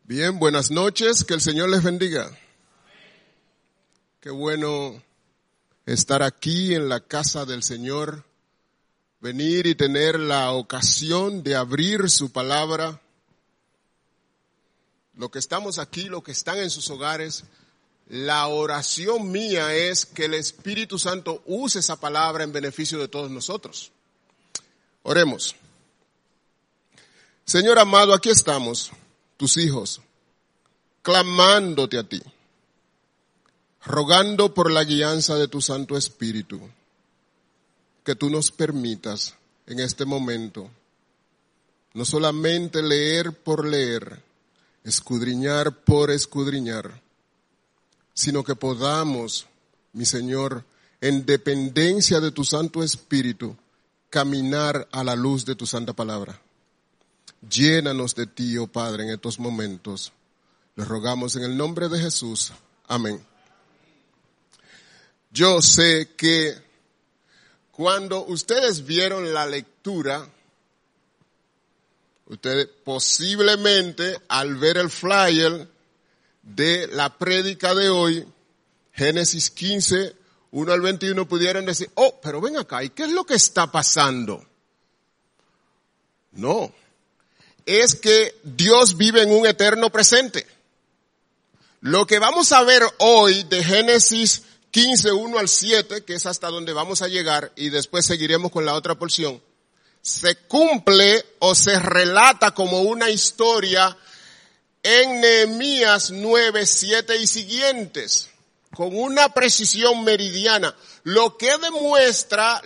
Bien, buenas noches, que el Señor les bendiga. Qué bueno estar aquí en la casa del Señor, venir y tener la ocasión de abrir su palabra. Lo que estamos aquí, lo que están en sus hogares, la oración mía es que el Espíritu Santo use esa palabra en beneficio de todos nosotros. Oremos. Señor amado, aquí estamos, tus hijos, clamándote a ti, rogando por la guianza de tu Santo Espíritu, que tú nos permitas en este momento no solamente leer por leer, escudriñar por escudriñar, sino que podamos, mi Señor, en dependencia de tu Santo Espíritu, caminar a la luz de tu santa palabra. Llénanos de ti, oh Padre, en estos momentos. Les rogamos en el nombre de Jesús. Amén. Yo sé que cuando ustedes vieron la lectura, ustedes posiblemente al ver el flyer de la prédica de hoy, Génesis 15, 1 al 21, pudieran decir, oh, pero ven acá, ¿y qué es lo que está pasando? No. Es que Dios vive en un eterno presente. Lo que vamos a ver hoy de Génesis 15, 1 al 7, que es hasta donde vamos a llegar, y después seguiremos con la otra porción, se cumple o se relata como una historia en Nehemías 9, 7 y siguientes, con una precisión meridiana, lo que demuestra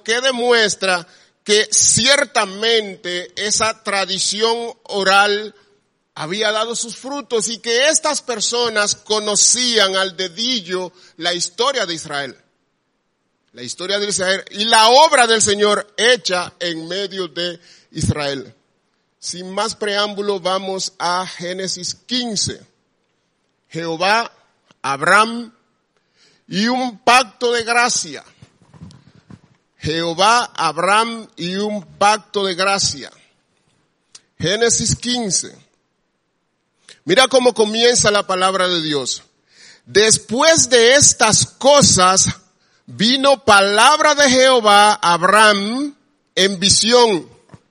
que ciertamente esa tradición oral había dado sus frutos y que estas personas conocían al dedillo la historia de Israel. La historia de Israel y la obra del Señor hecha en medio de Israel. Sin más preámbulo, vamos a Génesis 15. Jehová, Abraham y un pacto de gracia. Jehová, Abraham y un pacto de gracia. Génesis 15. Mira cómo comienza la palabra de Dios. Después de estas cosas, vino palabra de Jehová a Abraham en visión,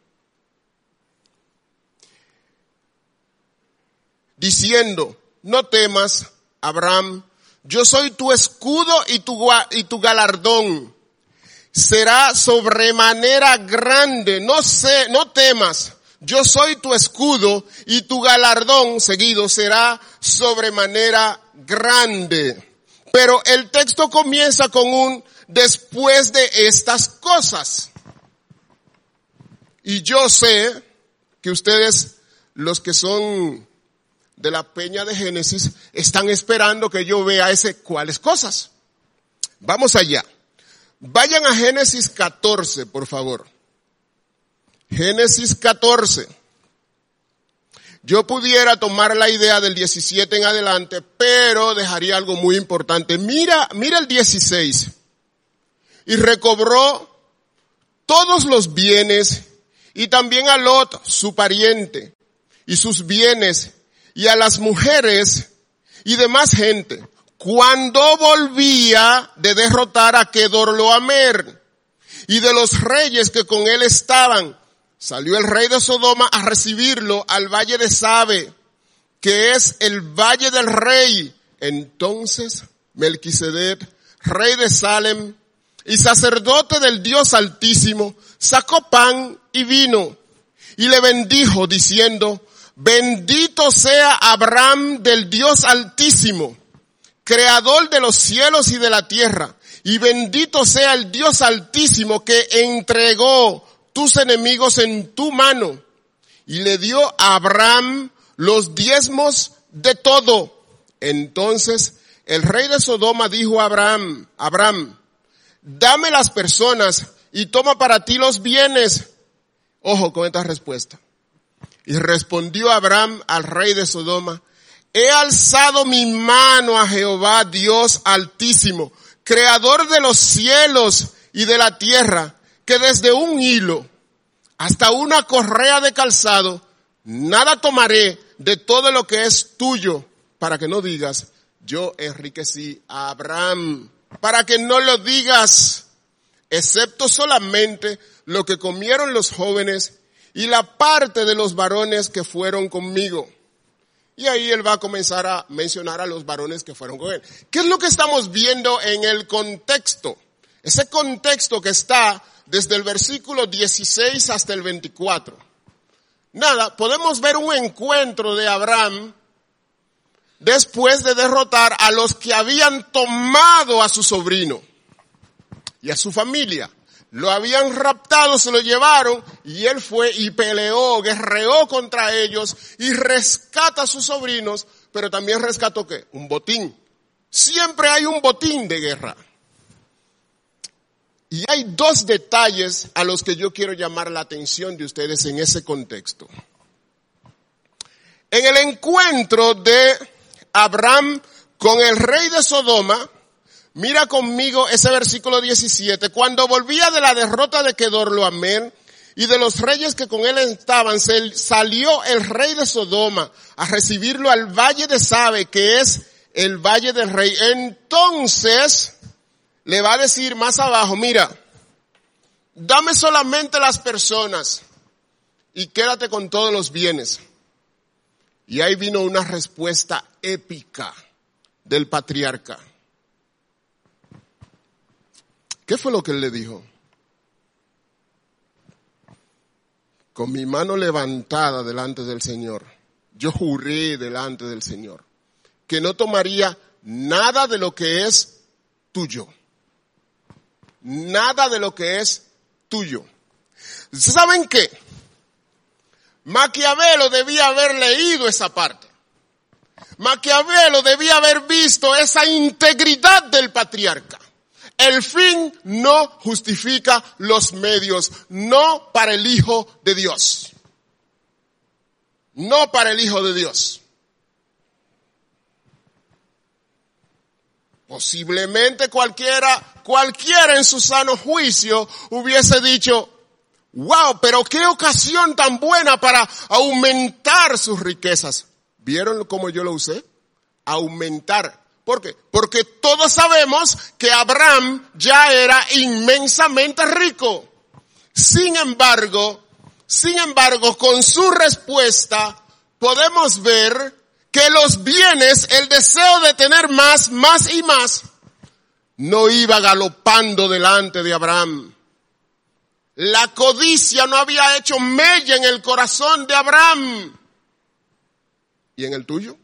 diciendo, no temas, Abraham, yo soy tu escudo y tu galardón. Será sobremanera grande, no temas, yo soy tu escudo y tu galardón seguido será sobremanera grande. Pero el texto comienza con un después de estas cosas. Y yo sé que ustedes, los que son de la peña de Génesis, están esperando que yo vea cuáles cosas. Vamos allá. Vayan a Génesis 14, por favor. Génesis 14. Yo pudiera tomar la idea del 17 en adelante, pero dejaría algo muy importante. Mira el 16. Y recobró todos los bienes, y también a Lot, su pariente, y sus bienes, y a las mujeres, y demás gente, cuando volvía de derrotar a Kedorlaomer, y de los reyes que con él estaban, salió el rey de Sodoma a recibirlo al valle de Sabe, que es el valle del rey. Entonces Melquisedec, rey de Salem y sacerdote del Dios Altísimo, sacó pan y vino y le bendijo diciendo, bendito sea Abraham del Dios Altísimo, creador de los cielos y de la tierra, y bendito sea el Dios Altísimo que entregó tus enemigos en tu mano. Y le dio a Abraham los diezmos de todo. Entonces el rey de Sodoma dijo a Abraham, dame las personas y toma para ti los bienes. Ojo con esta respuesta. Y respondió Abraham al rey de Sodoma, he alzado mi mano a Jehová Dios Altísimo, creador de los cielos y de la tierra, que desde un hilo hasta una correa de calzado, nada tomaré de todo lo que es tuyo, para que no digas, yo enriquecí a Abraham. Para que no lo digas, excepto solamente lo que comieron los jóvenes y la parte de los varones que fueron conmigo. Y ahí él va a comenzar a mencionar a los varones que fueron con él. ¿Qué es lo que estamos viendo en el contexto? Ese contexto que está desde el versículo 16 hasta el 24. Nada, podemos ver un encuentro de Abraham después de derrotar a los que habían tomado a su sobrino y a su familia. Lo habían raptado, se lo llevaron y él fue y peleó, guerreó contra ellos y rescata a sus sobrinos, pero también rescató ¿qué? Un botín. Siempre hay un botín de guerra. Y hay dos detalles a los que yo quiero llamar la atención de ustedes en ese contexto. En el encuentro de Abraham con el rey de Sodoma, mira conmigo ese versículo 17. Cuando volvía de la derrota de Kedorlaomer y de los reyes que con él estaban, salió el rey de Sodoma a recibirlo al valle de Sabe, que es el valle del rey. Entonces le va a decir más abajo, mira, dame solamente las personas y quédate con todos los bienes. Y ahí vino una respuesta épica del patriarca. ¿Qué fue lo que él le dijo? Con mi mano levantada delante del Señor, yo juré delante del Señor que no tomaría nada de lo que es tuyo. Nada de lo que es tuyo. ¿Saben qué? Maquiavelo debía haber leído esa parte. Maquiavelo debía haber visto esa integridad del patriarca. El fin no justifica los medios, no para el Hijo de Dios. No para el Hijo de Dios. Posiblemente cualquiera en su sano juicio hubiese dicho, wow, pero qué ocasión tan buena para aumentar sus riquezas. ¿Vieron cómo yo lo usé? Aumentar. ¿Por qué? Porque todos sabemos que Abraham ya era inmensamente rico. Sin embargo, con su respuesta podemos ver que los bienes, el deseo de tener más y más, no iba galopando delante de Abraham. La codicia no había hecho mella en el corazón de Abraham. ¿Y en el tuyo?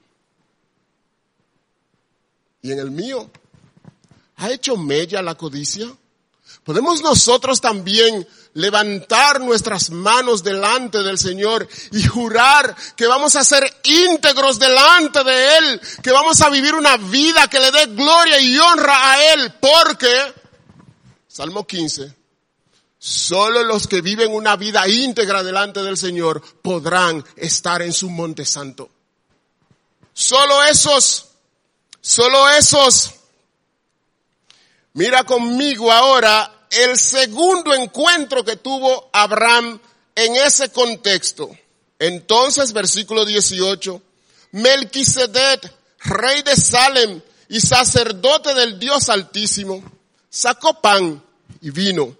¿Y en el mío? ¿Ha hecho mella la codicia? ¿Podemos nosotros también levantar nuestras manos delante del Señor y jurar que vamos a ser íntegros delante de Él, que vamos a vivir una vida que le dé gloria y honra a Él? Porque, Salmo 15, solo los que viven una vida íntegra delante del Señor podrán estar en su monte santo. Solo esos. Mira conmigo ahora el segundo encuentro que tuvo Abraham en ese contexto. Entonces, versículo 18, Melquisedec, rey de Salem y sacerdote del Dios Altísimo, sacó pan y vino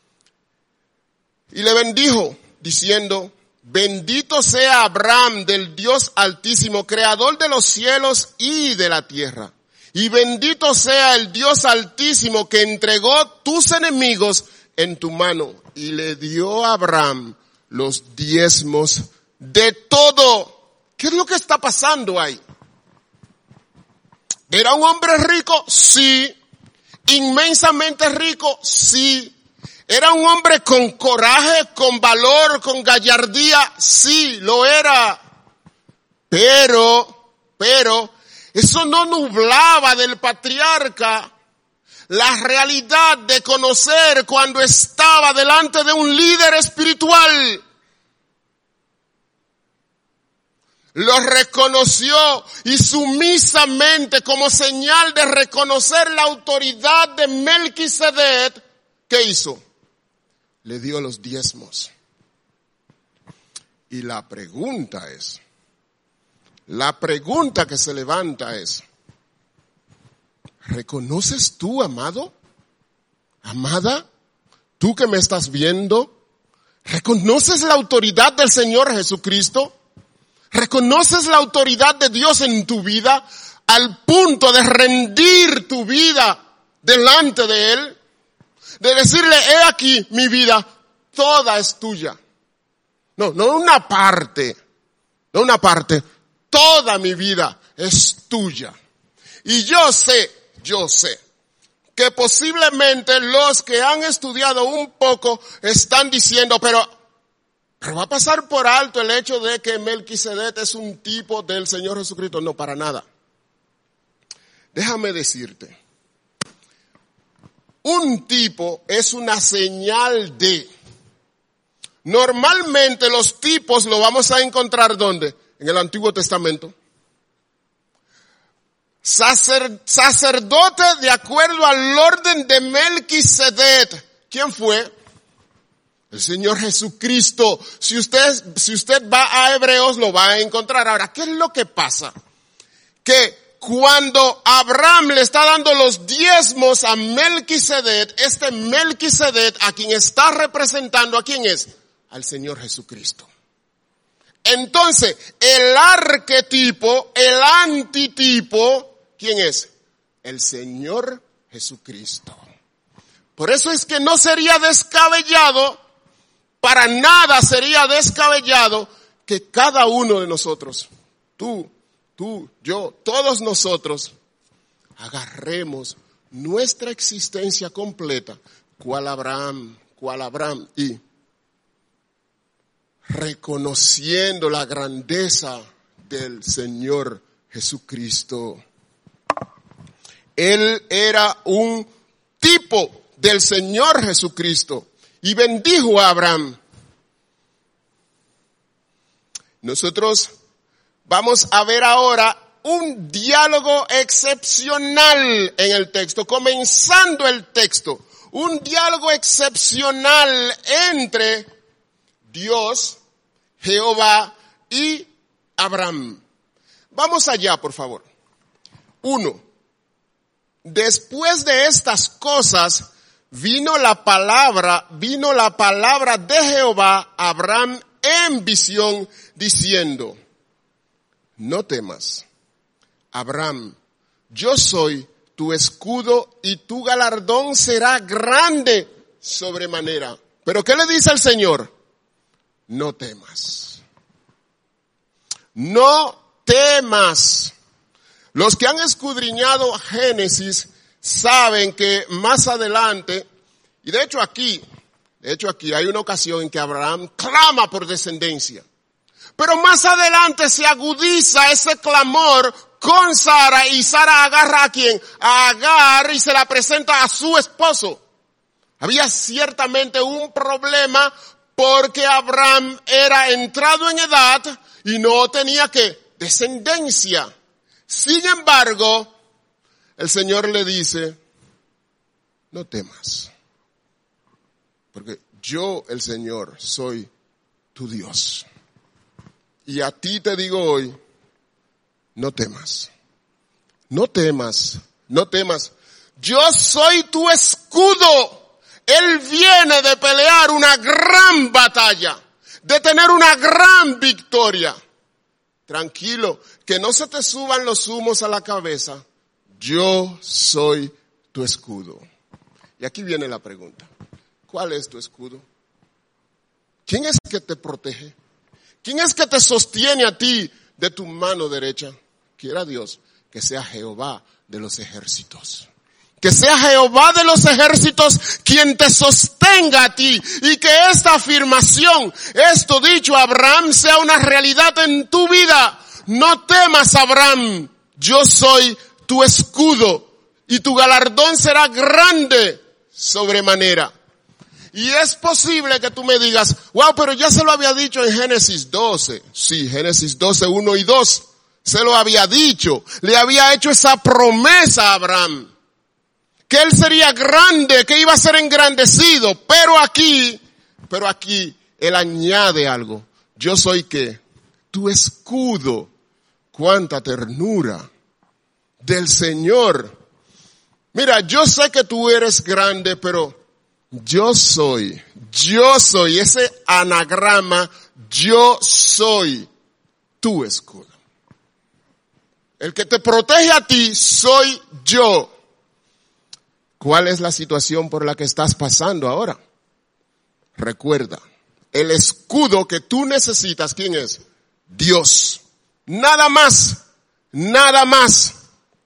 y le bendijo, diciendo, bendito sea Abraham del Dios Altísimo, creador de los cielos y de la tierra. Y bendito sea el Dios Altísimo que entregó tus enemigos en tu mano. Y le dio a Abraham los diezmos de todo. ¿Qué es lo que está pasando ahí? ¿Era un hombre rico? Sí. ¿Inmensamente rico? Sí. ¿Era un hombre con coraje, con valor, con gallardía? Sí, lo era. Pero, eso no nublaba del patriarca la realidad de conocer cuando estaba delante de un líder espiritual. Lo reconoció y sumisamente, como señal de reconocer la autoridad de Melquisedec, ¿qué hizo? Le dio los diezmos. Y la pregunta es, La pregunta que se levanta es, ¿reconoces tú, amado? Amada, tú que me estás viendo, ¿reconoces la autoridad del Señor Jesucristo? ¿Reconoces la autoridad de Dios en tu vida al punto de rendir tu vida delante de Él? De decirle, he aquí mi vida, toda es tuya. No una parte, toda mi vida es tuya. Y yo sé que posiblemente los que han estudiado un poco están diciendo, pero va a pasar por alto el hecho de que Melquisedec es un tipo del Señor Jesucristo. No, para nada. Déjame decirte, un tipo es una señal de. Normalmente los tipos lo vamos a encontrar ¿dónde? En el Antiguo Testamento. Sacerdote de acuerdo al orden de Melquisedec. ¿Quién fue? El Señor Jesucristo. Si usted va a Hebreos lo va a encontrar. Ahora, ¿qué es lo que pasa? Que cuando Abraham le está dando los diezmos a Melquisedec, este Melquisedec a quien está representando, ¿a quién es? Al Señor Jesucristo. Entonces, el arquetipo, el antitipo, ¿quién es? El Señor Jesucristo. Por eso es que no sería descabellado, para nada sería descabellado que cada uno de nosotros, tú, yo, todos nosotros, agarremos nuestra existencia completa, cual Abraham, y reconociendo la grandeza del Señor Jesucristo. Él era un tipo del Señor Jesucristo y bendijo a Abraham. Nosotros vamos a ver ahora un diálogo excepcional en el texto, comenzando el texto, un diálogo excepcional entre Dios, Jehová y Abraham. Vamos allá, por favor. 1. Después de estas cosas, vino la palabra de Jehová a Abraham en visión, diciendo, no temas, Abraham, yo soy tu escudo y tu galardón será grande sobremanera. ¿Pero qué le dice el Señor? No temas. No temas. Los que han escudriñado Génesis saben que más adelante, y de hecho aquí hay una ocasión en que Abraham clama por descendencia. Pero más adelante se agudiza ese clamor con Sara y Sara agarra ¿a quién? A Agar y se la presenta a su esposo. Había ciertamente un problema porque Abraham era entrado en edad y no tenía descendencia. Sin embargo, el Señor le dice, no temas, porque yo, el Señor, soy tu Dios. Y a ti te digo hoy, no temas, no temas, no temas. Yo soy tu escudo. Él viene de pelear una gran batalla, de tener una gran victoria. Tranquilo, que no se te suban los humos a la cabeza. Yo soy tu escudo. Y aquí viene la pregunta. ¿Cuál es tu escudo? ¿Quién es que te protege? ¿Quién es que te sostiene a ti de tu mano derecha? Quiera Dios que sea Jehová de los ejércitos. Que sea Jehová de los ejércitos quien te sostenga a ti y que esta afirmación, esto dicho a Abraham, sea una realidad en tu vida. No temas, Abraham, yo soy tu escudo y tu galardón será grande sobremanera. Y es posible que tú me digas, wow, pero ya se lo había dicho en Génesis 12. Sí, Génesis 12, 1 y 2. Se lo había dicho. Le había hecho esa promesa a Abraham. Que él sería grande, que iba a ser engrandecido. Pero aquí, él añade algo. Yo soy ¿qué? Tu escudo cuánta ternura del Señor. Mira, yo sé que tú eres grande, pero yo soy, ese anagrama, yo soy tu escudo. El que te protege a ti soy yo. ¿Cuál es la situación por la que estás pasando ahora? Recuerda, el escudo que tú necesitas, ¿quién es? Dios. Nada más, nada más.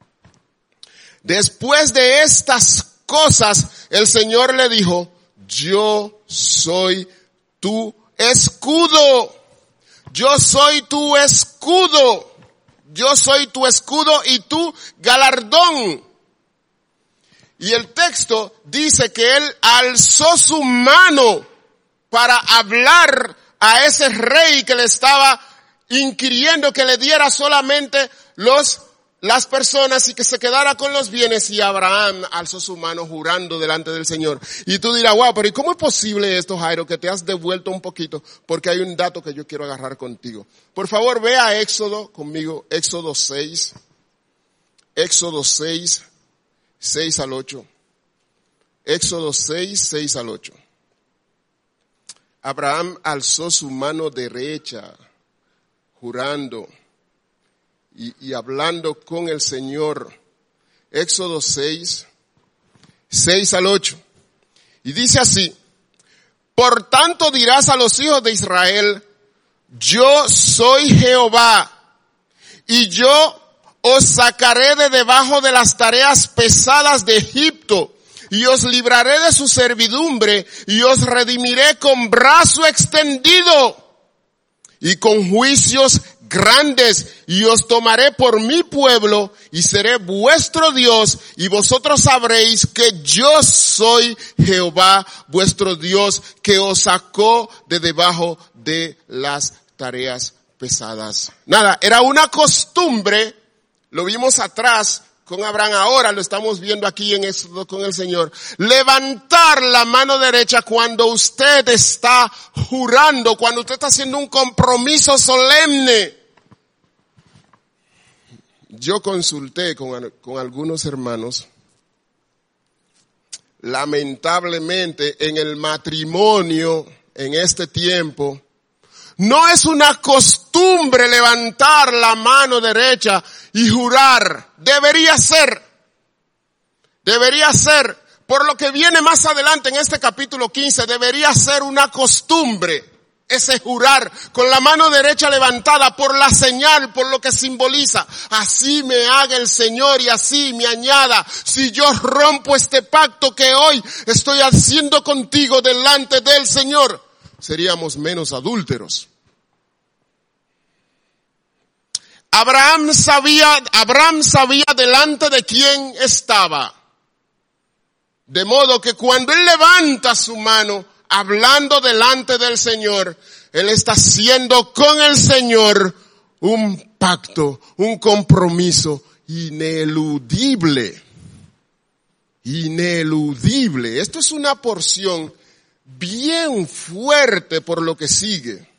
Después de estas cosas, el Señor le dijo, yo soy tu escudo. Yo soy tu escudo. Yo soy tu escudo y tu galardón. Y el texto dice que él alzó su mano para hablar a ese rey que le estaba inquiriendo que le diera solamente las personas y que se quedara con los bienes, y Abraham alzó su mano jurando delante del Señor. Y tú dirás, wow, pero ¿y cómo es posible esto, Jairo, que te has devuelto un poquito? Porque hay un dato que yo quiero agarrar contigo. Por favor, ve a Éxodo conmigo, Éxodo 6, 6 al 8. Éxodo 6, 6 al 8. Abraham alzó su mano derecha, jurando y hablando con el Señor. Éxodo 6, 6 al 8. Y dice así, por tanto dirás a los hijos de Israel, yo soy Jehová, y yo os sacaré de debajo de las tareas pesadas de Egipto, y os libraré de su servidumbre, y os redimiré con brazo extendido, y con juicios grandes, y os tomaré por mi pueblo, y seré vuestro Dios, y vosotros sabréis que yo soy Jehová, vuestro Dios, que os sacó de debajo de las tareas pesadas. Nada, era una costumbre, lo vimos atrás con Abraham, ahora lo estamos viendo aquí en Éxodo con el Señor. Levantar la mano derecha cuando usted está jurando, cuando usted está haciendo un compromiso solemne. Yo consulté con algunos hermanos. Lamentablemente en el matrimonio en este tiempo no es una costumbre levantar la mano derecha y jurar. Debería ser, por lo que viene más adelante en este capítulo 15, debería ser una costumbre ese jurar con la mano derecha levantada por la señal, por lo que simboliza. Así me haga el Señor y así me añada, si yo rompo este pacto que hoy estoy haciendo contigo delante del Señor, seríamos menos adúlteros. Abraham sabía delante de quién estaba. De modo que cuando él levanta su mano, hablando delante del Señor, él está haciendo con el Señor un pacto, un compromiso ineludible. Ineludible. Esto es una porción bien fuerte por lo que sigue.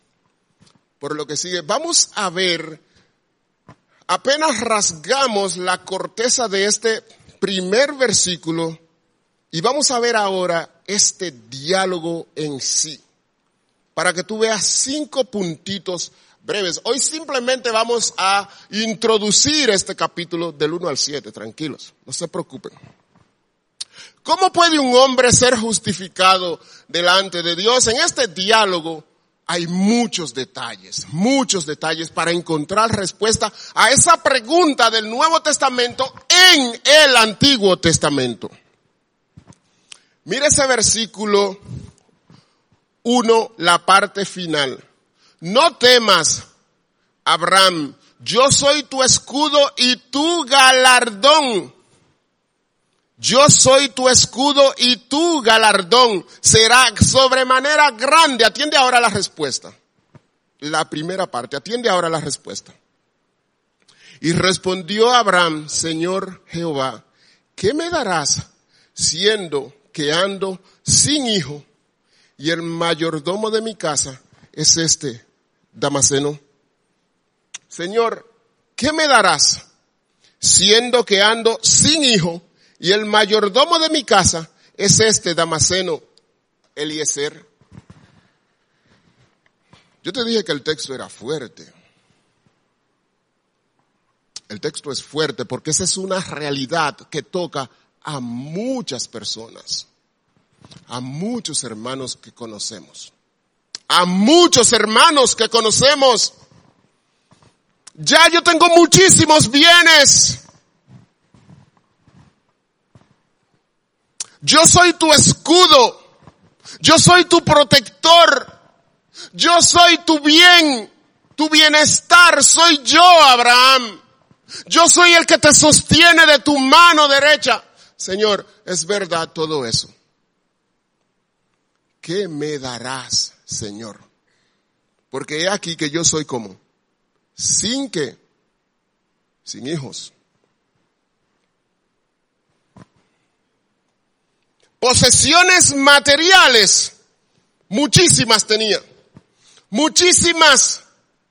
Vamos a ver, apenas rasgamos la corteza de este primer versículo y vamos a ver ahora este diálogo en sí, para que tú veas 5 puntitos breves. Hoy simplemente vamos a introducir este capítulo del 1 al 7, tranquilos, no se preocupen. ¿Cómo puede un hombre ser justificado delante de Dios? En este diálogo hay muchos detalles para encontrar respuesta a esa pregunta del Nuevo Testamento en el Antiguo Testamento. Mira ese versículo 1, la parte final. No temas, Abraham, yo soy tu escudo y tu galardón. Yo soy tu escudo y tu galardón será sobremanera grande. Atiende ahora la respuesta. La primera parte, atiende ahora la respuesta. Y respondió Abraham, Señor Jehová, ¿qué me darás siendo que ando sin hijo y el mayordomo de mi casa es este Damaseno? Señor, ¿qué me darás, siendo que ando sin hijo, y el mayordomo de mi casa es este Damaseno Eliezer? Yo te dije que el texto era fuerte. El texto es fuerte porque esa es una realidad que toca a muchas personas, a muchos hermanos que conocemos, a muchos hermanos que conocemos. Ya yo tengo muchísimos bienes. Yo soy tu escudo. Yo soy tu protector. Yo soy tu bien, tu bienestar. Soy yo, Abraham. Yo soy el que te sostiene de tu mano derecha. Señor, es verdad todo eso. ¿Qué me darás, Señor? Porque he aquí que yo soy como, sin hijos. Posesiones materiales, muchísimas tenía. Muchísimas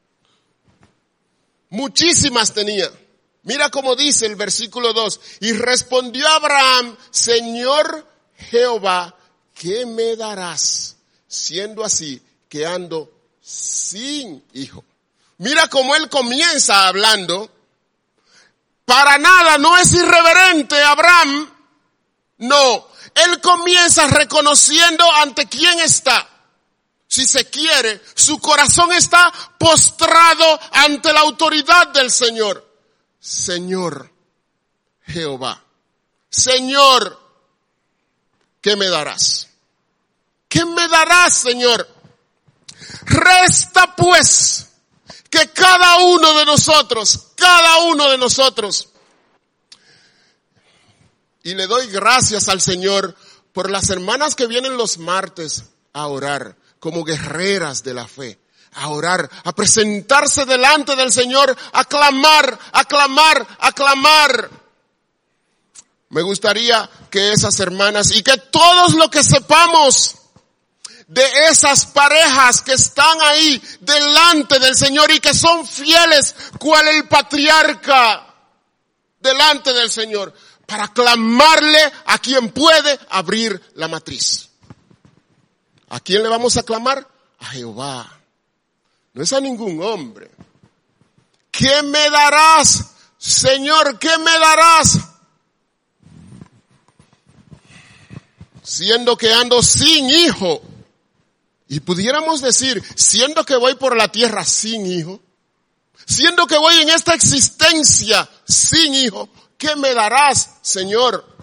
tenía. Mira cómo dice el versículo 2. Y respondió Abraham, Señor Jehová, ¿qué me darás? Siendo así que ando sin hijo. Mira cómo él comienza hablando. Para nada, no es irreverente Abraham. No, él comienza reconociendo ante quién está. Si se quiere, su corazón está postrado ante la autoridad del Señor. Señor Jehová, Señor, ¿qué me darás? ¿Qué me darás, Señor? Resta pues que cada uno de nosotros, y le doy gracias al Señor por las hermanas que vienen los martes a orar como guerreras de la fe, a orar, a presentarse delante del Señor, a clamar. Me gustaría que esas hermanas y que todos los que sepamos de esas parejas que están ahí delante del Señor y que son fieles cual el patriarca delante del Señor, para clamarle a quien puede abrir la matriz. ¿A quién le vamos a clamar? A Jehová. No es a ningún hombre. ¿Qué me darás, Señor? ¿Qué me darás? Siendo que ando sin hijo. Y pudiéramos decir, siendo que voy por la tierra sin hijo. Siendo que voy en esta existencia sin hijo. ¿Qué me darás, Señor?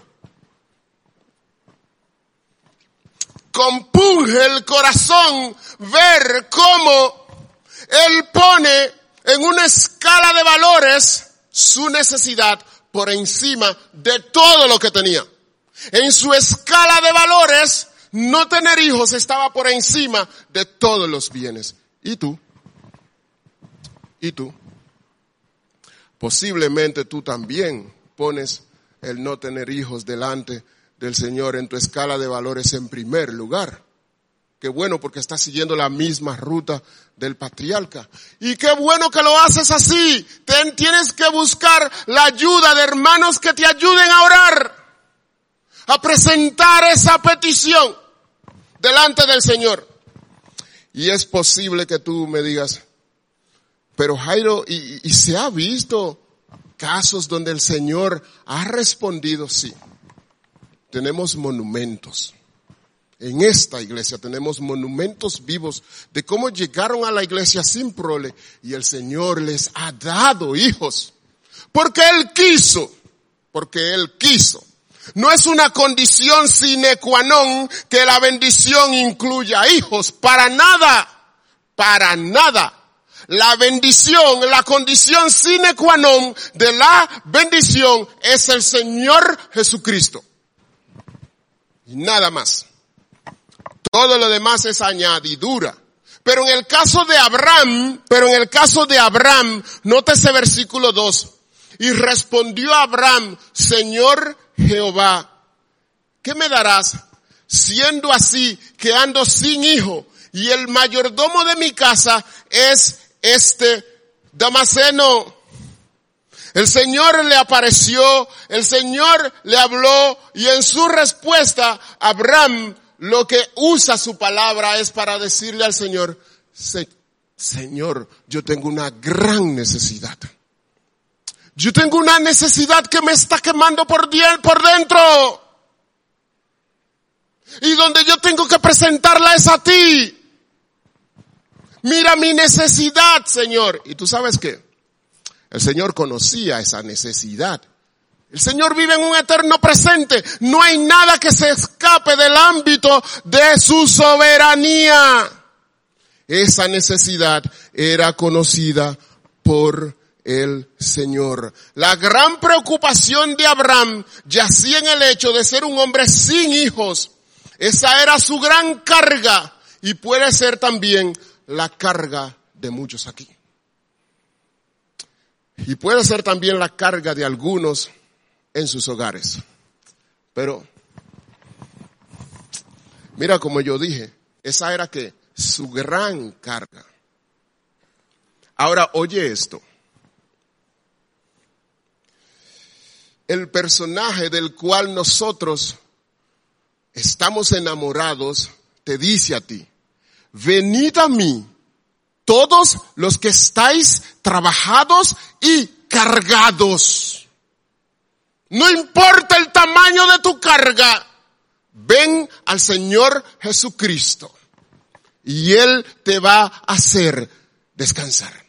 Compunge el corazón ver cómo Él pone en una escala de valores su necesidad por encima de todo lo que tenía. En su escala de valores, no tener hijos estaba por encima de todos los bienes. ¿Y tú? Posiblemente tú también pones el no tener hijos delante del Señor en tu escala de valores en primer lugar. Qué bueno, porque estás siguiendo la misma ruta del patriarca. Y qué bueno que lo haces así. Tienes que buscar la ayuda de hermanos que te ayuden a orar, a presentar esa petición delante del Señor. Y es posible que tú me digas, pero Jairo, y se ha visto casos donde el Señor ha respondido sí. Tenemos monumentos. En esta iglesia tenemos monumentos vivos de cómo llegaron a la iglesia sin prole y el Señor les ha dado hijos. Porque Él quiso. No es una condición sine qua non que la bendición incluya hijos. Para nada. La bendición, la condición sine qua non de la bendición es el Señor Jesucristo. Y nada más. Todo lo demás es añadidura. Pero en el caso de Abraham, nota ese versículo 2. Y respondió Abraham, Señor Jehová, ¿qué me darás? Siendo así que ando sin hijo y el mayordomo de mi casa es este Damaseno. El Señor le apareció, el Señor le habló y en su respuesta Abraham lo que usa su palabra es para decirle al Señor, Señor, yo tengo una gran necesidad. Yo tengo una necesidad que me está quemando por dentro. Y donde yo tengo que presentarla es a ti. Mira mi necesidad, Señor. Y tú sabes qué, el Señor conocía esa necesidad. El Señor vive en un eterno presente. No hay nada que se escape del ámbito de su soberanía. Esa necesidad era conocida por el Señor. La gran preocupación de Abraham yacía en el hecho de ser un hombre sin hijos. Esa era su gran carga y puede ser también la carga de muchos aquí. Y puede ser también la carga de algunos en sus hogares. Pero, mira como yo dije, esa era que su gran carga. Ahora oye esto. El personaje del cual nosotros estamos enamorados te dice a ti, venid a mí, todos los que estáis trabajados y cargados. No importa el tamaño de tu carga, ven al Señor Jesucristo y Él te va a hacer descansar.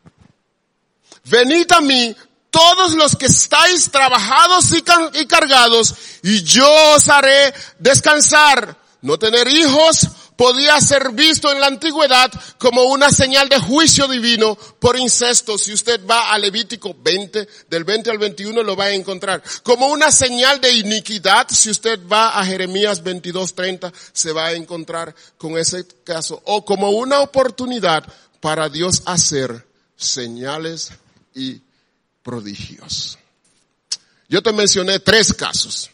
Venid a mí, todos los que estáis trabajados y cargados, y yo os haré descansar. No tener hijos podía ser visto en la antigüedad como una señal de juicio divino por incesto. Si usted va a Levítico 20, del 20 al 21 lo va a encontrar. Como una señal de iniquidad, si usted va a Jeremías 22:30 se va a encontrar con ese caso. O como una oportunidad para Dios hacer señales y prodigios. Yo te mencioné 3 casos.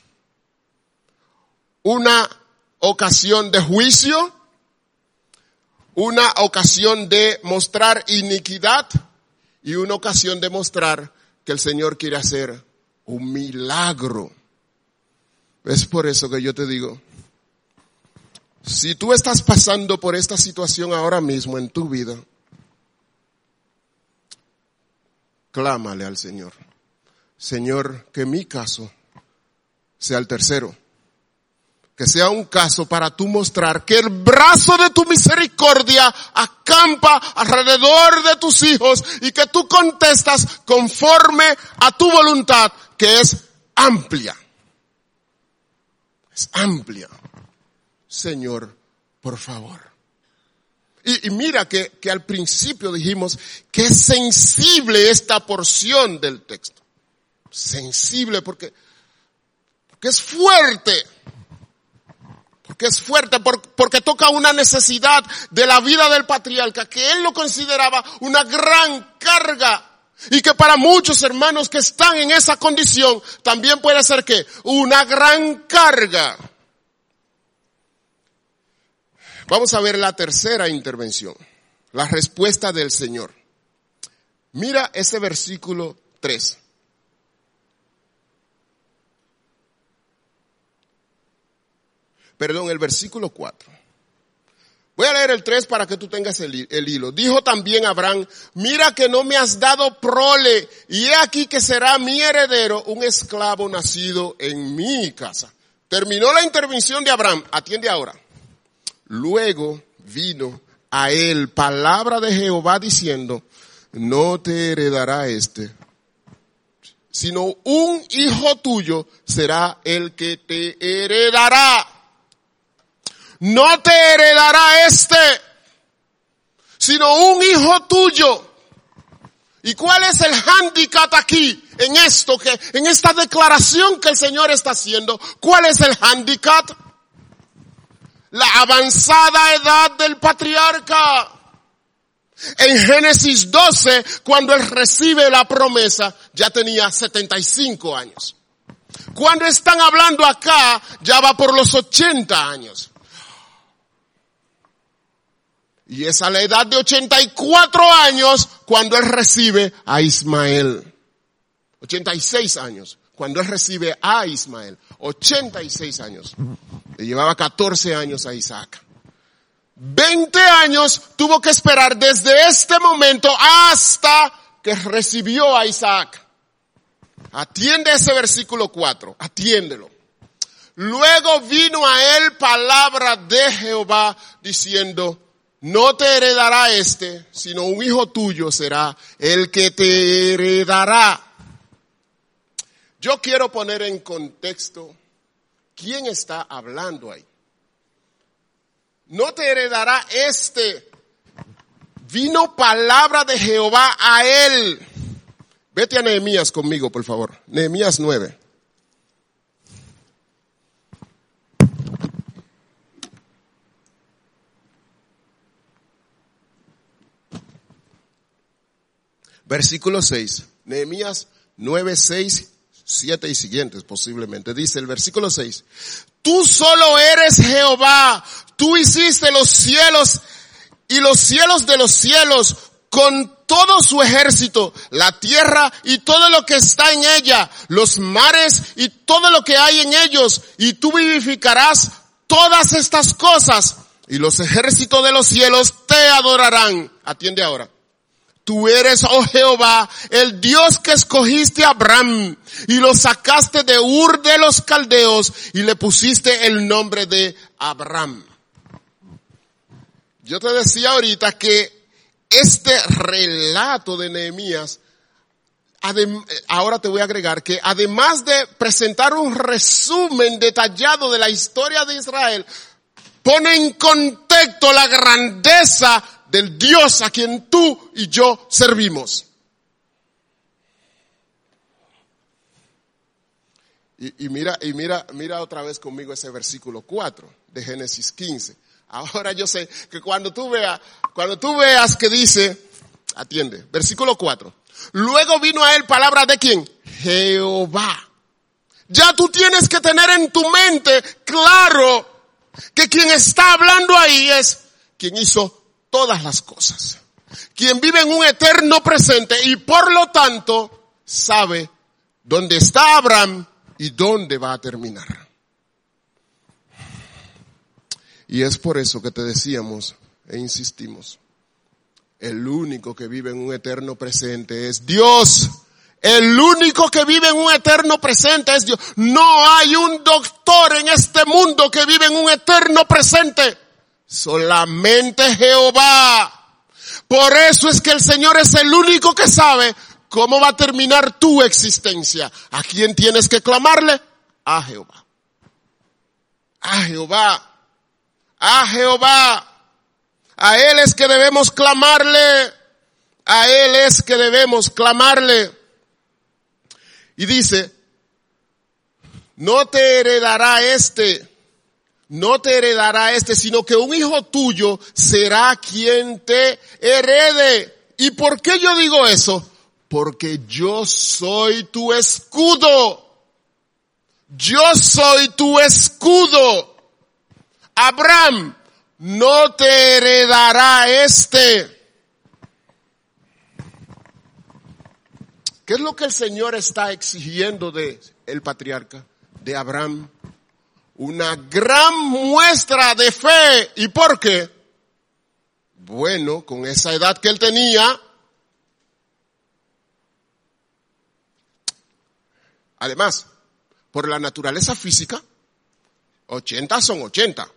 Una ocasión de juicio, una ocasión de mostrar iniquidad y una ocasión de mostrar que el Señor quiere hacer un milagro. Es por eso que yo te digo, si tú estás pasando por esta situación ahora mismo en tu vida, clámale al Señor. Señor, que mi caso sea el tercero. Que sea un caso para tú mostrar que el brazo de tu misericordia acampa alrededor de tus hijos y que tú contestas conforme a tu voluntad, que es amplia. Es amplia. Señor, por favor. Y mira que al principio dijimos que es sensible esta porción del texto. Sensible porque es fuerte. Porque es fuerte, porque toca una necesidad de la vida del patriarca, que él lo consideraba una gran carga. Y que para muchos hermanos que están en esa condición, también puede ser que una gran carga. Vamos a ver la tercera intervención, la respuesta del Señor. Mira ese versículo 3. Perdón, el versículo 4. Voy a leer el 3 para que tú tengas el hilo. Dijo también Abraham, mira que no me has dado prole, y he aquí que será mi heredero un esclavo nacido en mi casa. Terminó la intervención de Abraham, atiende ahora. Luego vino a él palabra de Jehová diciendo, no te heredará sino un hijo tuyo será el que te heredará. No te heredará sino un hijo tuyo. ¿Y cuál es el hándicap aquí? En esto, en esta declaración que el Señor está haciendo, ¿cuál es el hándicap? La avanzada edad del patriarca. En Génesis 12, cuando él recibe la promesa, ya tenía 75 años. Cuando están hablando acá, ya va por los 80 años. Y es a la edad de 84 años cuando él recibe a Ismael. 86 años, cuando él recibe a Ismael. 86 años. Le llevaba 14 años a Isaac. 20 años tuvo que esperar desde este momento hasta que recibió a Isaac. Atiende ese versículo 4, atiéndelo. Luego vino a él palabra de Jehová diciendo, no te heredará sino un hijo tuyo será el que te heredará. Yo quiero poner en contexto quién está hablando ahí. No te heredará Vino palabra de Jehová a él. Vete a Nehemías conmigo, por favor. Nehemías 9. Versículo 6. Nehemías 9, 6, 7 y siguientes posiblemente. Dice el versículo 6. Tú solo eres Jehová. Tú hiciste los cielos y los cielos de los cielos con todo su ejército, la tierra y todo lo que está en ella, los mares y todo lo que hay en ellos, y tú vivificarás todas estas cosas, y los ejércitos de los cielos te adorarán. Atiende ahora. Tú eres, oh Jehová, el Dios que escogiste a Abraham y lo sacaste de Ur de los Caldeos y le pusiste el nombre de Abraham. Yo te decía ahorita que este relato de Nehemías, ahora te voy a agregar que además de presentar un resumen detallado de la historia de Israel, pone en contexto la grandeza del Dios a quien tú y yo servimos. Y mira otra vez conmigo ese versículo 4 de Génesis 15. Ahora yo sé que cuando tú veas que dice, atiende, versículo 4. Luego vino a él palabra de ¿quién? Jehová. Ya tú tienes que tener en tu mente claro que quien está hablando ahí es quien hizo todas las cosas. Quien vive en un eterno presente y por lo tanto sabe dónde está Abraham y dónde va a terminar. Y es por eso que te decíamos e insistimos. El único que vive en un eterno presente es Dios. El único que vive en un eterno presente es Dios. No hay un doctor en este mundo que vive en un eterno presente. Solamente Jehová. Por eso es que el Señor es el único que sabe cómo va a terminar tu existencia. ¿A quién tienes que clamarle? A Jehová. A Jehová. A Jehová. A Él es que debemos clamarle. A Él es que debemos clamarle. Y dice, no te heredará sino que un hijo tuyo será quien te herede. ¿Y por qué yo digo eso? Porque yo soy tu escudo. Yo soy tu escudo. Abraham, no te heredará ¿Qué es lo que el Señor está exigiendo de el patriarca, de Abraham? Una gran muestra de fe. ¿Y por qué? Bueno, con esa edad que él tenía, además, por la naturaleza física, 80 son 80.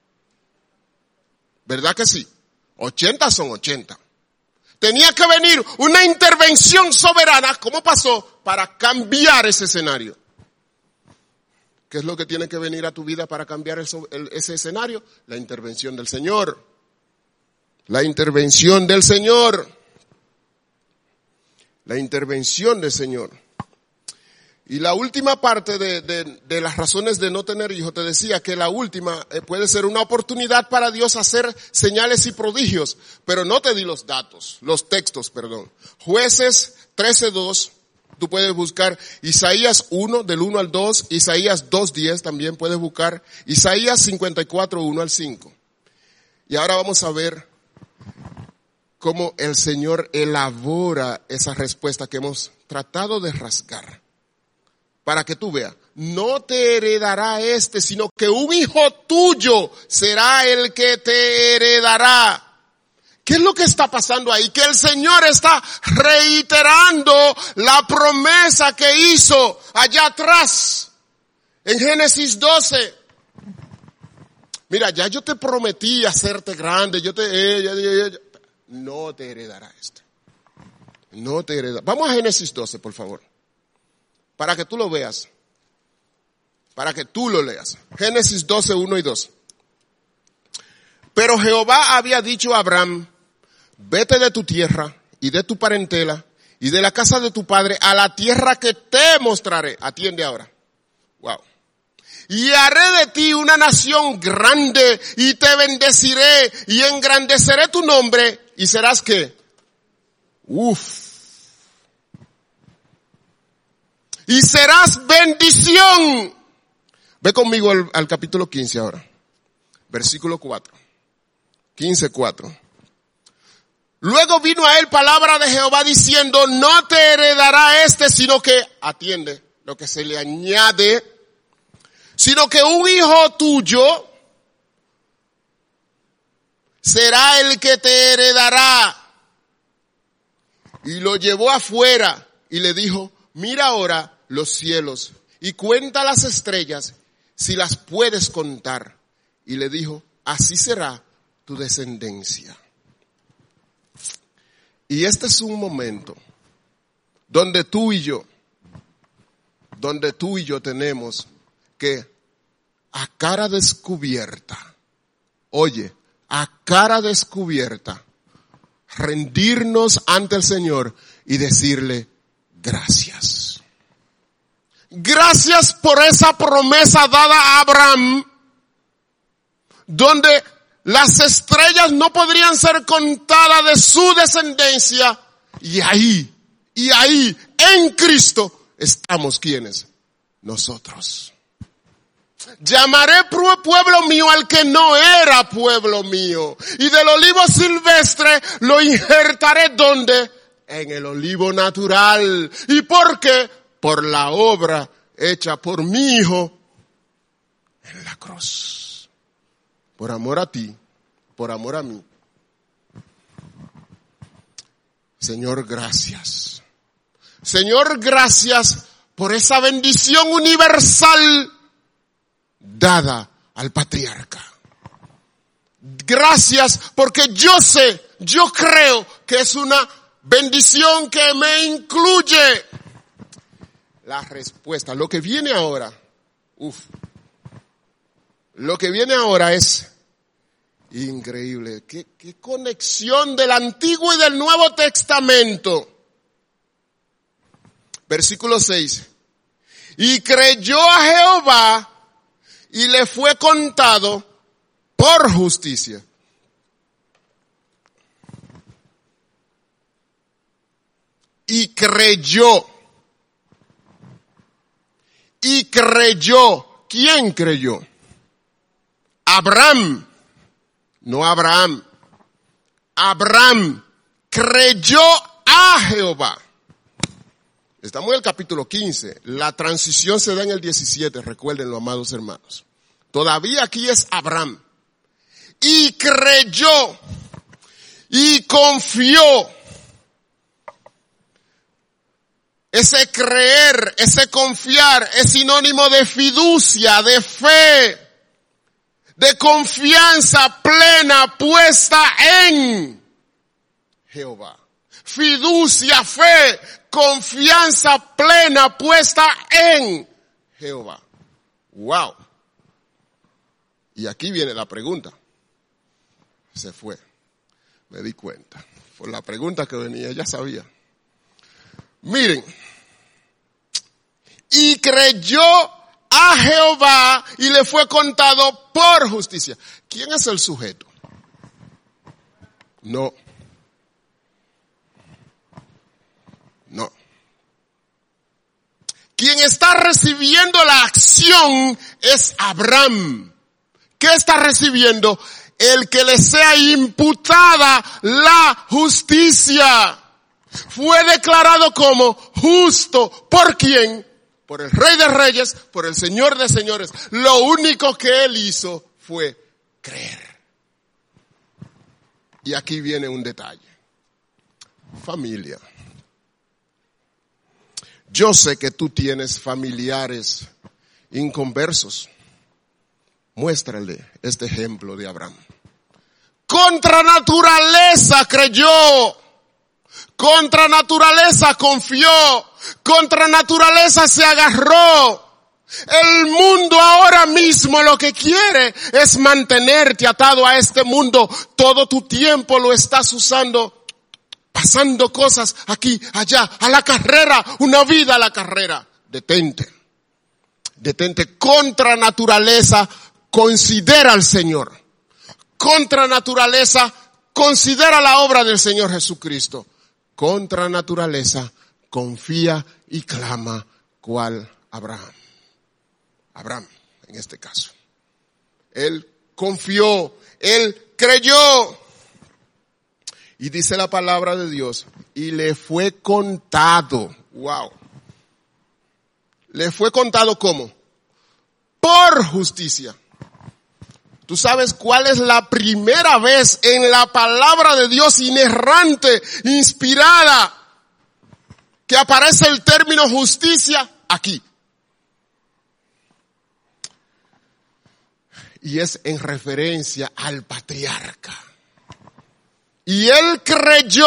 ¿Verdad que sí? 80 son 80. Tenía que venir una intervención soberana, ¿cómo pasó? Para cambiar ese escenario. ¿Qué es lo que tiene que venir a tu vida para cambiar ese escenario? La intervención del Señor. La intervención del Señor. La intervención del Señor. Y la última parte de las razones de no tener hijos, te decía que la última puede ser una oportunidad para Dios hacer señales y prodigios, pero no te di los textos. Jueces 13:2, tú puedes buscar Isaías 1, del 1 al 2, Isaías 2:10 también puedes buscar, Isaías 54, 1 al 5. Y ahora vamos a ver cómo el Señor elabora esa respuesta que hemos tratado de rasgar. Para que tú veas, no te heredará sino que un hijo tuyo será el que te heredará. ¿Qué es lo que está pasando ahí? Que el Señor está reiterando la promesa que hizo allá atrás, en Génesis 12. Mira, ya yo te prometí hacerte grande, no te heredará no te heredará. Vamos a Génesis 12, por favor, para que tú lo veas, para que tú lo leas. Génesis 12, 1 y 2. Pero Jehová había dicho a Abraham, vete de tu tierra y de tu parentela y de la casa de tu padre a la tierra que te mostraré. Atiende ahora. Wow. Y haré de ti una nación grande y te bendeciré y engrandeceré tu nombre y serás ¿qué? Y serás bendición. Ve conmigo al capítulo 15 ahora. Versículo 4. 15:4. Luego vino a él palabra de Jehová diciendo, no te heredará sino que, atiende lo que se le añade, sino que un hijo tuyo será el que te heredará. Y lo llevó afuera y le dijo, mira ahora los cielos y cuenta las estrellas si las puedes contar. Y le dijo, así será tu descendencia. Y este es un momento donde tú y yo tenemos que a cara descubierta, rendirnos ante el Señor y decirle gracias. Gracias por esa promesa dada a Abraham, donde las estrellas no podrían ser contadas de su descendencia. Y ahí, en Cristo, estamos ¿quiénes? Nosotros. Llamaré pueblo mío al que no era pueblo mío. Y del olivo silvestre lo injertaré ¿dónde? En el olivo natural. ¿Y por qué? Por la obra hecha por mi Hijo en la cruz. Por amor a ti, por amor a mí. Señor, gracias. Señor, gracias por esa bendición universal dada al patriarca. Gracias porque yo creo que es una bendición que me incluye. La respuesta, lo que viene ahora, lo que viene ahora es increíble. ¿Qué conexión del Antiguo y del Nuevo Testamento? Versículo 6. Y creyó a Jehová y le fue contado por justicia. Y creyó. ¿Quién creyó? Abraham. No Abraham. Abraham creyó a Jehová. Estamos en el capítulo 15. La transición se da en el 17. Recuérdenlo, amados hermanos. Todavía aquí es Abraham. Y creyó. Y confió. Ese creer, ese confiar es sinónimo de fiducia, de fe, de confianza plena puesta en Jehová. Fiducia, fe, confianza plena puesta en Jehová. Wow. Y aquí viene la pregunta. Se fue. Me di cuenta. Por la pregunta que venía, ya sabía. Miren. Y creyó a Jehová y le fue contado por justicia. ¿Quién es el sujeto? No. Quien está recibiendo la acción es Abraham. ¿Qué está recibiendo? el que le sea imputada la justicia. Fue declarado como justo. ¿Por quién? Por el Rey de Reyes, por el Señor de Señores. Lo único que él hizo fue creer. Y aquí viene un detalle. Familia. Yo sé que tú tienes familiares inconversos. Muéstrale este ejemplo de Abraham. Contra naturaleza creyó. Contra naturaleza confió. Contra naturaleza se agarró. El mundo ahora mismo lo que quiere es mantenerte atado a este mundo. Todo tu tiempo lo estás usando, pasando cosas aquí, allá, a la carrera, una vida a la carrera. Detente. Detente. Contra naturaleza, considera al Señor. Contra naturaleza, considera la obra del Señor Jesucristo. Contra naturaleza, confía y clama cual Abraham. Abraham, en este caso. Él confió, él creyó. Y dice la palabra de Dios, y le fue contado. Wow. Le fue contado ¿cómo? Por justicia. ¿Tú sabes cuál es la primera vez en la palabra de Dios inerrante, inspirada, que aparece el término justicia? Aquí. Y es en referencia al patriarca. Y él creyó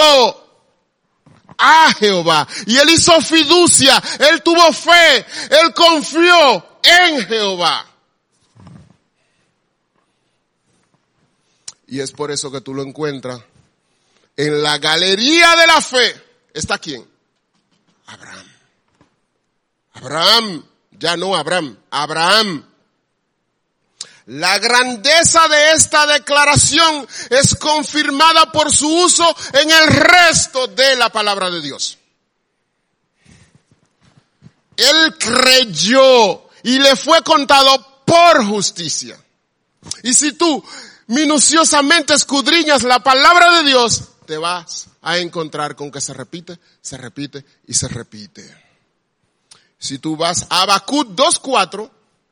a Jehová. Y él hizo fiducia. Él tuvo fe. Él confió en Jehová. Y es por eso que tú lo encuentras en la galería de la fe. ¿Está quién? Abraham. Abraham. Ya no Abraham. Abraham. La grandeza de esta declaración es confirmada por su uso en el resto de la palabra de Dios. Él creyó y le fue contado por justicia. Y si tú minuciosamente escudriñas la palabra de Dios, te vas a encontrar con que se repite y se repite. Si tú vas a Habacuc 2:4,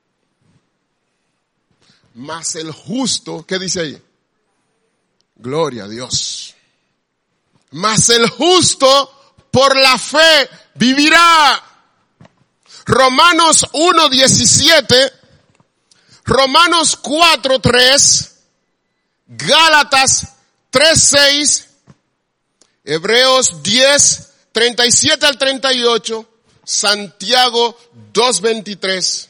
mas el justo, ¿qué dice ahí? Gloria a Dios. Mas el justo por la fe vivirá. Romanos 1:17, Romanos 4:3, Gálatas 3:6, Hebreos 10:37 al 38, Santiago 2:23.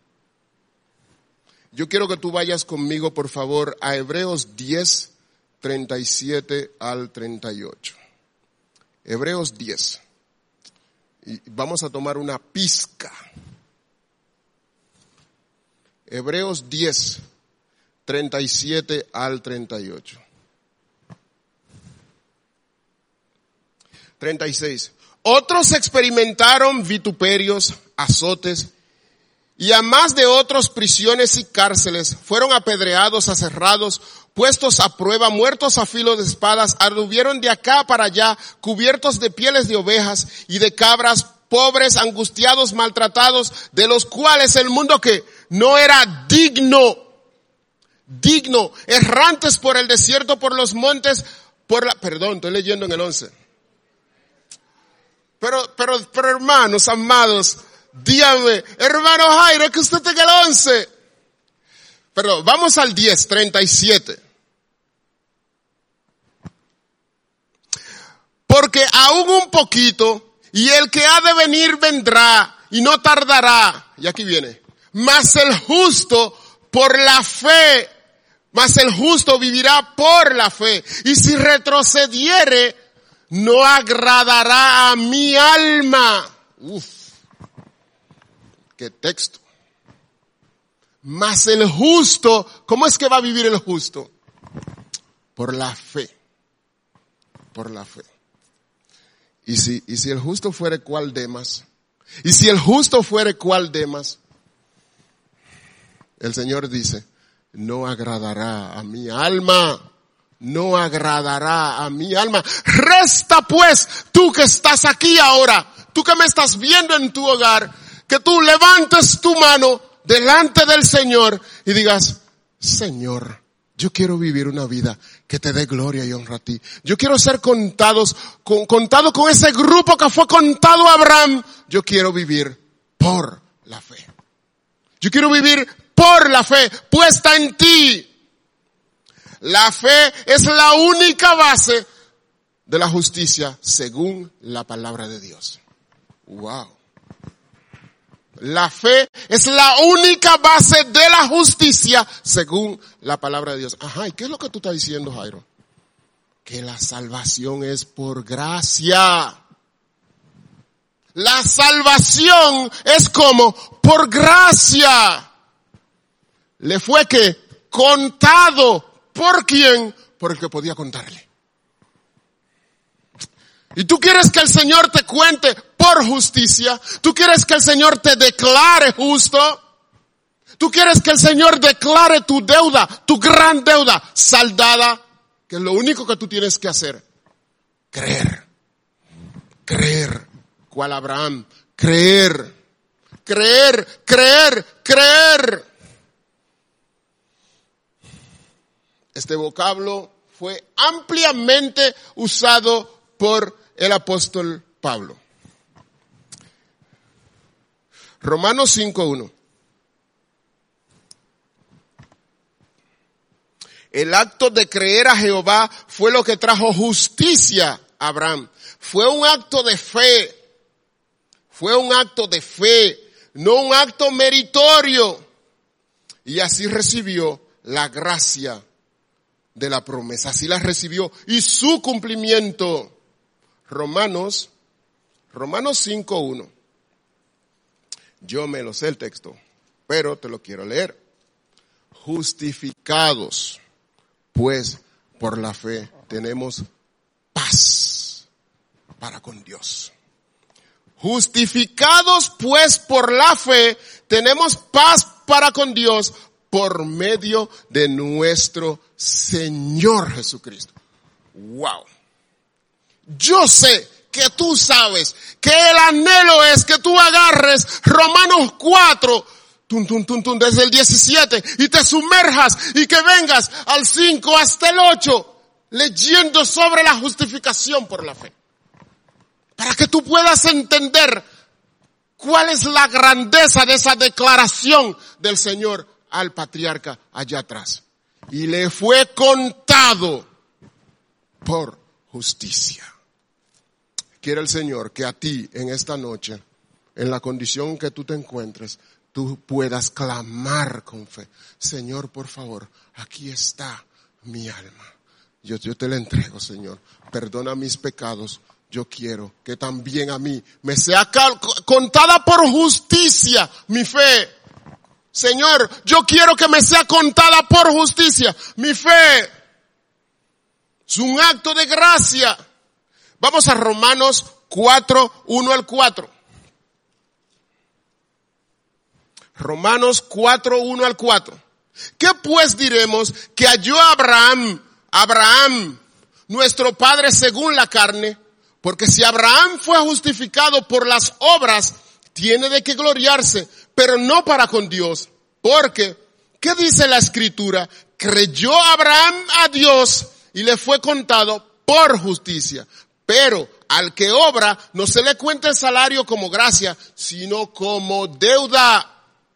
Yo quiero que tú vayas conmigo, por favor, a Hebreos 10:37 al 38. Hebreos 10. Y vamos a tomar una pizca. Hebreos 10:37 al 38. 36. Otros experimentaron vituperios, azotes, y a más de otros prisiones y cárceles, fueron apedreados, aserrados, puestos a prueba, muertos a filo de espadas, anduvieron de acá para allá, cubiertos de pieles de ovejas y de cabras, pobres, angustiados, maltratados, de los cuales el mundo que no era digno, errantes por el desierto, por los montes, estoy leyendo en el 11. Pero hermanos amados, dígame, hermano Jairo, que usted tenga el 11. Pero vamos al 10:37. Porque aún un poquito, y el que ha de venir vendrá, y no tardará. Y aquí viene. Mas el justo por la fe, mas el justo vivirá por la fe. Y si retrocediere, no agradará a mi alma. ¿Qué texto? Mas el justo, ¿cómo es que va a vivir el justo? Por la fe. Por la fe. Y si el justo fuere cual Demas, y si el justo fuere cual Demas, el Señor dice, no agradará a mi alma. No agradará a mi alma. Resta pues, tú que estás aquí ahora, tú que me estás viendo en tu hogar, que tú levantes tu mano delante del Señor y digas, Señor, yo quiero vivir una vida que te dé gloria y honra a ti. Yo quiero ser contado con ese grupo que fue contado a Abraham. Yo quiero vivir por la fe. Yo quiero vivir por la fe puesta en ti. La fe es la única base de la justicia según la palabra de Dios. Wow. La fe es la única base de la justicia según la palabra de Dios. Ajá, ¿y qué es lo que tú estás diciendo, Jairo? Que la salvación es por gracia. La salvación es como por gracia. Le fue que contado. ¿Por quién? Por el que podía contarle. Y tú quieres que el Señor te cuente por justicia. Tú quieres que el Señor te declare justo. Tú quieres que el Señor declare tu deuda, tu gran deuda, saldada. Que es lo único que tú tienes que hacer. Creer. Creer. ¿Cuál Abraham? Creer. Creer, creer, creer. Este vocablo fue ampliamente usado por el apóstol Pablo. Romanos 5:1. El acto de creer a Jehová fue lo que trajo justicia a Abraham. Fue un acto de fe. Fue un acto de fe, no un acto meritorio. Y así recibió la gracia de la promesa. Así la recibió. Y su cumplimiento. Romanos 5:1. Yo me lo sé el texto, pero te lo quiero leer. Justificados, pues, por la fe, tenemos paz para con Dios. Justificados, pues, por la fe, tenemos paz para con Dios por medio de nuestro Señor Jesucristo. Wow. Yo sé que tú sabes que el anhelo es que tú agarres Romanos 4, desde el 17, y te sumerjas y que vengas al 5 hasta el 8, leyendo sobre la justificación por la fe. Para que tú puedas entender cuál es la grandeza de esa declaración del Señor al patriarca allá atrás. Y le fue contado por justicia. Quiere el Señor que a ti en esta noche, en la condición que tú te encuentres, tú puedas clamar con fe. Señor, por favor, aquí está mi alma. Yo te la entrego, Señor. Perdona mis pecados. Yo quiero que también a mí me sea contada por justicia mi fe. Señor, yo quiero que me sea contada por justicia mi fe. Es un acto de gracia. Vamos a Romanos 4:1-4. Romanos 4:1-4. ¿Qué pues diremos que halló Abraham, nuestro padre según la carne? Porque si Abraham fue justificado por las obras, tiene de qué gloriarse, pero no para con Dios. Porque, ¿qué dice la Escritura? Creyó Abraham a Dios y le fue contado por justicia. Pero al que obra no se le cuenta el salario como gracia, sino como deuda.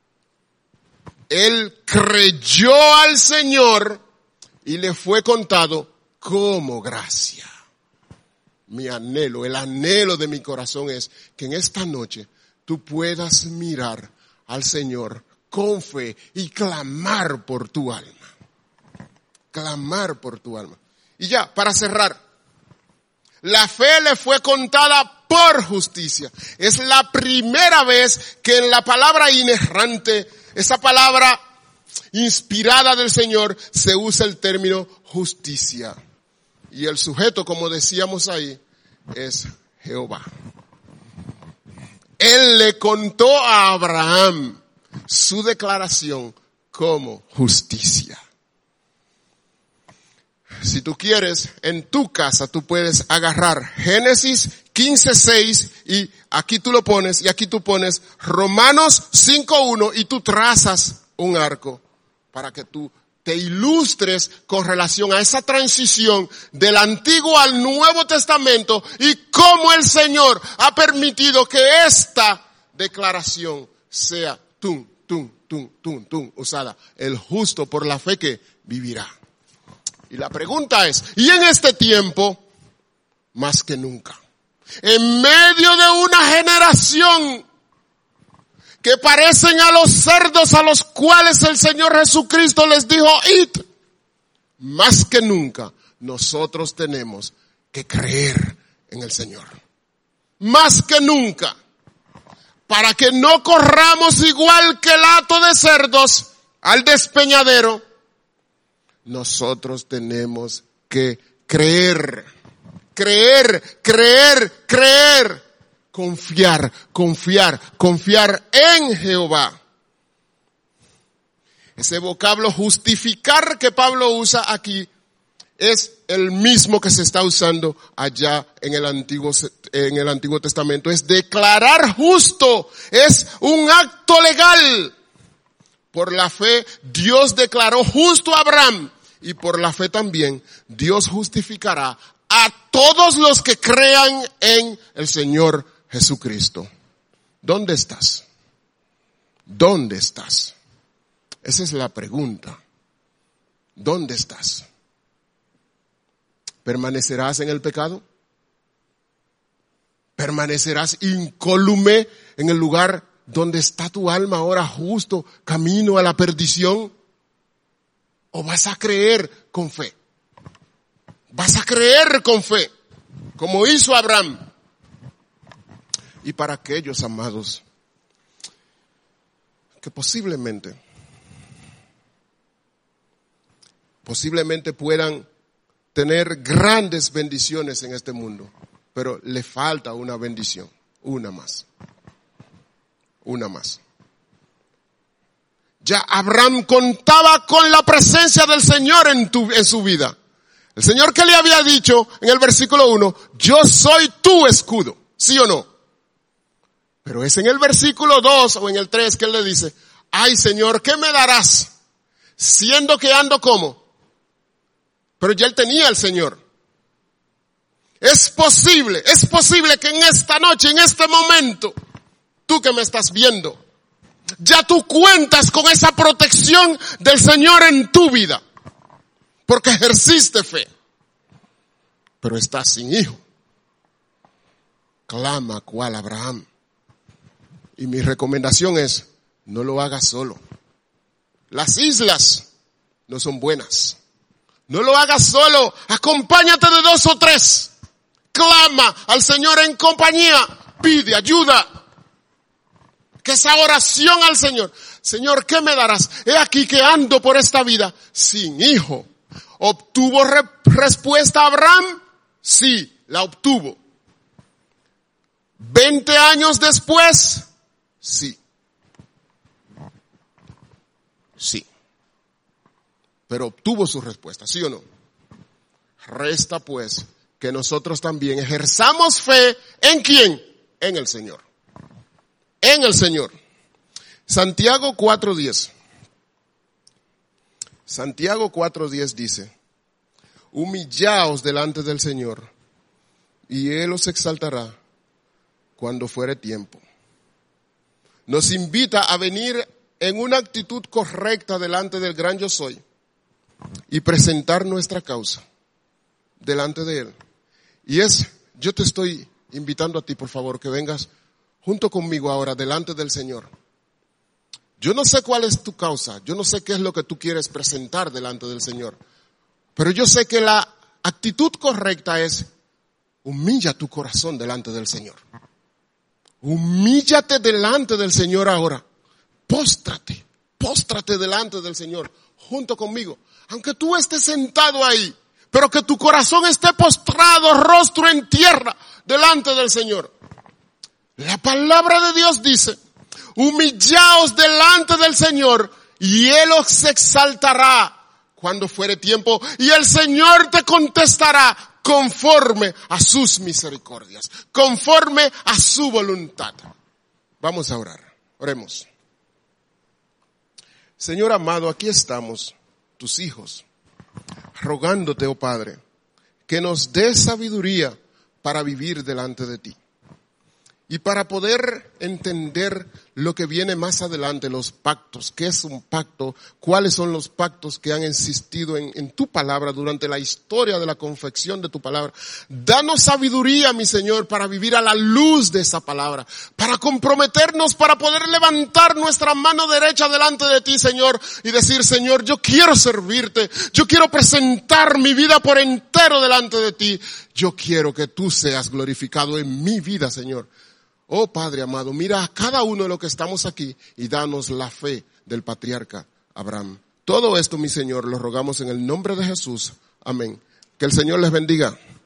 Él creyó al Señor y le fue contado como gracia. Mi anhelo, el anhelo de mi corazón es que en esta noche tú puedas mirar al Señor con fe y clamar por tu alma. Clamar por tu alma. Y ya, para cerrar. La fe le fue contada por justicia. Es la primera vez que en la palabra inerrante, esa palabra inspirada del Señor, se usa el término justicia. Y el sujeto, como decíamos ahí, es Jehová. Él le contó a Abraham su declaración como justicia. Si tú quieres, en tu casa tú puedes agarrar Génesis 15:6 y aquí tú lo pones y aquí tú pones Romanos 5:1 y tú trazas un arco para que tú te ilustres con relación a esa transición del Antiguo al Nuevo Testamento y cómo el Señor ha permitido que esta declaración sea usada. El justo por la fe que vivirá. Y la pregunta es, ¿y en este tiempo? Más que nunca. En medio de una generación que parecen a los cerdos a los cuales el Señor Jesucristo les dijo, id. Más que nunca, nosotros tenemos que creer en el Señor. Más que nunca. Para que no corramos igual que el hato de cerdos al despeñadero, nosotros tenemos que creer. Confiar en Jehová. Ese vocablo justificar que Pablo usa aquí es el mismo que se está usando allá en el Antiguo Testamento. Es declarar justo. Es un acto legal. Por la fe, Dios declaró justo a Abraham. Y por la fe también, Dios justificará a todos los que crean en el Señor Jesucristo. ¿Dónde estás? ¿Dónde estás? Esa es la pregunta. ¿Dónde estás? ¿Permanecerás en el pecado? ¿Permanecerás incólume en el lugar donde está tu alma ahora justo, camino a la perdición? ¿O vas a creer con fe? Vas a creer con fe, como hizo Abraham. Y para aquellos amados que posiblemente puedan tener grandes bendiciones en este mundo, pero le falta una bendición, una más. Ya Abraham contaba con la presencia del Señor en su vida. El Señor que le había dicho en el versículo 1, yo soy tu escudo, ¿sí o no? Pero es en el versículo 2 o en el 3 que él le dice, ay Señor, ¿qué me darás? Siendo que ando como. Pero ya él tenía al Señor. Es posible que en esta noche, en este momento, tú que me estás viendo, ya tú cuentas con esa protección del Señor en tu vida. Porque ejerciste fe. Pero estás sin hijo. Clama cual Abraham. Y mi recomendación es, no lo hagas solo. Las islas no son buenas. No lo hagas solo. Acompáñate de 2 o 3. Clama al Señor en compañía. Pide ayuda. Que esa oración al Señor. Señor, ¿qué me darás? He aquí que ando por esta vida sin hijo. ¿Obtuvo respuesta Abraham? Sí, la obtuvo. 20 años después, sí. Sí. Pero obtuvo su respuesta, ¿sí o no? Resta pues que nosotros también ejerzamos fe ¿en quién? En el Señor. En el Señor. Santiago 4:10. Santiago 4:10 dice, humillaos delante del Señor y Él os exaltará cuando fuere tiempo. Nos invita a venir en una actitud correcta delante del gran yo soy y presentar nuestra causa delante de Él. Y yo te estoy invitando a ti, por favor, que vengas junto conmigo ahora delante del Señor. Yo no sé cuál es tu causa, yo no sé qué es lo que tú quieres presentar delante del Señor, pero yo sé que la actitud correcta es humilla tu corazón delante del Señor. Humíllate delante del Señor ahora. Póstrate delante del Señor junto conmigo. Aunque tú estés sentado ahí, pero que tu corazón esté postrado, rostro en tierra, delante del Señor. La palabra de Dios dice, humillaos delante del Señor y Él os exaltará cuando fuere tiempo, y el Señor te contestará conforme a sus misericordias, conforme a su voluntad. Vamos a orar. Oremos. Señor amado, aquí estamos, tus hijos, rogándote, oh Padre, que nos des sabiduría para vivir delante de ti. Y para poder entender lo que viene más adelante, los pactos, qué es un pacto, cuáles son los pactos que han existido en tu palabra durante la historia de la confección de tu palabra. Danos sabiduría, mi Señor, para vivir a la luz de esa palabra, para comprometernos, para poder levantar nuestra mano derecha delante de ti, Señor, y decir, Señor, yo quiero servirte, yo quiero presentar mi vida por entero delante de ti. Yo quiero que tú seas glorificado en mi vida, Señor. Oh Padre amado, mira a cada uno de los que estamos aquí y danos la fe del patriarca Abraham. Todo esto, mi Señor, lo rogamos en el nombre de Jesús. Amén. Que el Señor les bendiga.